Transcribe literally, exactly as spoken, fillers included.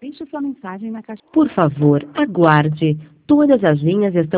Deixe sua mensagem na caixa. Por favor, aguarde. Todas as linhas estão